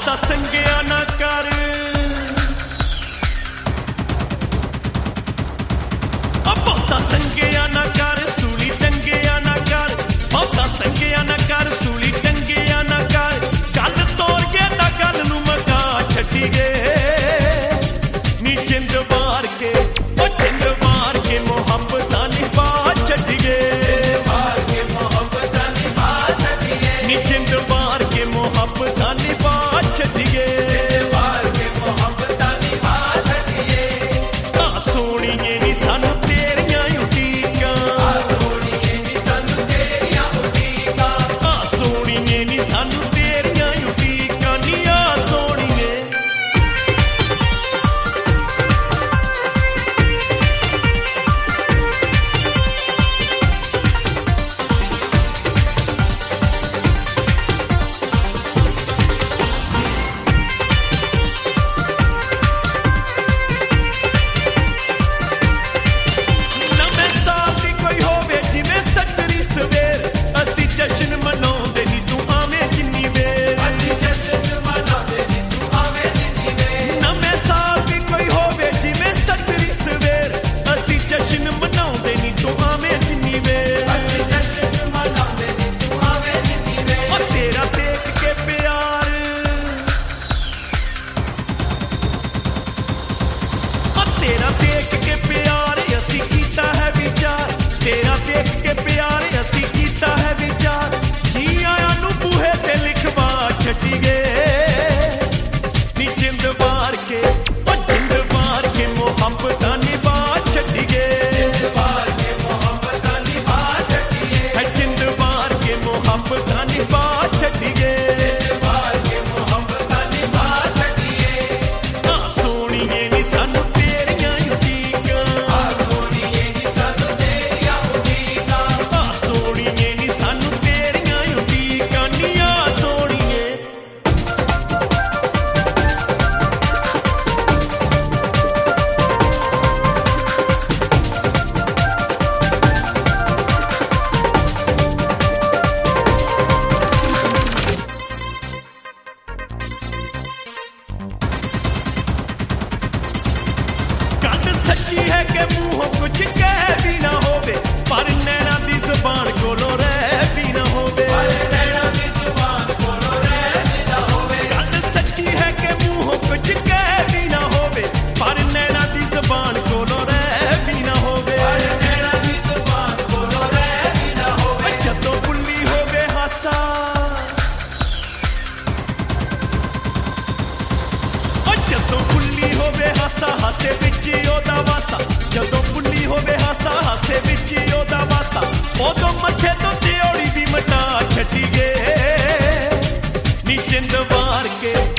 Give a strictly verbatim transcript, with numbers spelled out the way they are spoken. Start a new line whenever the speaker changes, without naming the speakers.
ਬਹੁਤਾ ਸੰਗਿਆ ਨਾ ਕਰ ਬਹੁਤਾ ਸੰਗਿਆ ਨਾ ਕਰ ਸੂਲੀ ਟੰਗਿਆ ਨਾ ਕਰ ਬਹੁਤਾ ਸੰਗਿਆ ਨਾ ਕਰ ਸੂਲੀ ਟੰਗਿਆ ਨਾ ਕਰ ਗੱਲ ਤੋੜ ਕੇ ਤਾਂ ਗੱਲ ਨੂੰ ਮਕਾ ਛੱਡੀ ਗਏ ਨੀ ਜਿੰਦ ਮਾਰ ਕੇ ਉਹ ਜਿੰਦ ਮਾਰ ਕੇ ਮੁਹੱਬਤਾਂ ਨਿਭਾ ਛੱਡ ਗਏ ਮਾਰ ਕੇ ਮੁਹੱਬਤਾਂ ਨਿਭਾ ਛੱਡ ਗਏ ਨੀ ਜਿੰਦ ਮਾਰ ਕੇ ਮੁਹੱਬਤਾਂ ਨਿਭਾ ਛੱਡ ਗਏ ਮਾਰ ਕੇ ਮੁਹੱਬਤਾਂ ਨਿਭਾ ਛੱਡ ਗਏ ਆ ਸੋਹਣੀਏ ਨੀ ਸਾਨੂੰ ਤੇਰਾ ਦੇਖ ਕੇ ਪਿਆਰ ਅਸੀਂ ਕੀਤਾ ਹੈ ਵਿਚਾਰ ਤੇਰਾ ਦੇਖ ਕੇ ਪਿਆਰ ਅਸੀਂ ਕੀਤਾ ਹੈ ਵਿਚਾਰ ਜੀ ਆਇਆਂ ਨੂੰ ਬੂਹੇ ਤੇ ਲਿਖਵਾ ਛੱਡੀ ਗਏ ਨੀ ਜਿੰਦ ਮਾਰ ਕੇ ਉਹ ਜਿੰਦ ਮਾਰ ਕੇ ਮੁਹੱਬਤਾਂ ਨਿਭਾ ਛੱਡੀ ਗਏ ਜਿੰਦ ਮਾਰ ਕੇ ਮੁਹੱਬਤਾਂ ਨਿਭਾ ਛੱਡੀ ਗਏ ਜਿੰਦ ਮਾਰ ਕੇ ਮੁਹੱਬਤਾਂ ਨਿਭਾ ਛੱਡੀ ਗਏ ਜਿੰਦ ਮਾਰ ਕੇ ਮੁਹੱਬਤਾਂ ਨਿਭਾ ਛੱਡੀ ਗਏ ਆ ਸੋਹਣੀਏ ਨੀ ਸਾਨੂੰ ਗੱਲ ਸੱਚੀ ਹੈ ਕਿ ਮੂੰਹੋਂ ਕੁਝ ਕਹਿ ਵੀ ਨਾ ਹੋਵੇ ਪਰ ਨੈਣਾ ਦੀ ਜ਼ੁਬਾਨ ਕੋਲੋਂ ਰਹਿ ਵੀ ਨਾ ਹੋਵੇ ਪਰ ਨੈਣਾ ਦੀ ਜ਼ੁਬਾਨ ਕੋਲੋਂ ਰਹਿ ਵੀ ਨਾ ਹੋਵੇ ਗੱਲ ਸੱਚੀ ਹੈ ਕਿ ਮੂੰਹੋਂ ਕੁਝ ਕਹਿ ਵੀ ਨਾ ਹੋਵੇ ਪਰ ਨੈਣਾ ਦੀ ਜ਼ੁਬਾਨ ਕੋਲੋਂ ਰਹਿ ਵੀ ਨਾ ਹੋਵੇ ਪਰ ਨੈਣਾ ਦੀ ਜ਼ੁਬਾਨ ਕੋਲੋਂ ਰਹਿ ਵੀ ਨਾ ਹੋਵੇ ਜਦੋਂ ਬੁੱਲੀ ਹੋਵੇ ਹਾਸਾ ਜਦੋਂ ਬੁੱਲੀ ਹੋਵੇ ਹਾਸਾ ਹਾਸੇ ਵਿੱਚ ਉਹਦਾ ਵਾਸਾ ਜਦੋਂ ਬੁੱਲੀ ਹੋਵੇ ਹਾਸਾ ਹਾਸੇ ਵਿੱਚ ਉਹਦਾ ਵਾਸਾ ਉਦੋਂ ਮੱਥੇ ਤੋਂ ਦਿਓੜੀ ਵੀ ਮਟਾ ਛੱਡੀ ਗਏ ਨੀ ਜਿੰਦ ਮਾਰ ਕੇ